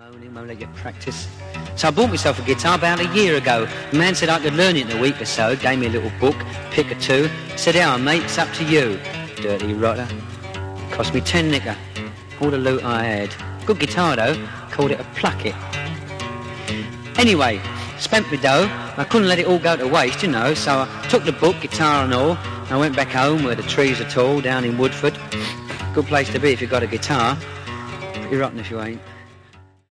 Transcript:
moaning, won't let you practice. So I bought myself a guitar about a year ago. The man said I could learn it in a week or so, gave me a little book, pick or two. Said, "Here, mate, it's up to you." Dirty rotter. Cost me 10 knicker. All the loot I had. Good guitar though, called it a plucket. Anyway, spent my dough. I couldn't let it all go to waste, you know, so I took the book, guitar and all, and I went back home where the trees are tall, down in Woodford. Good place to be if you've got a guitar. Pretty rotten if you ain't.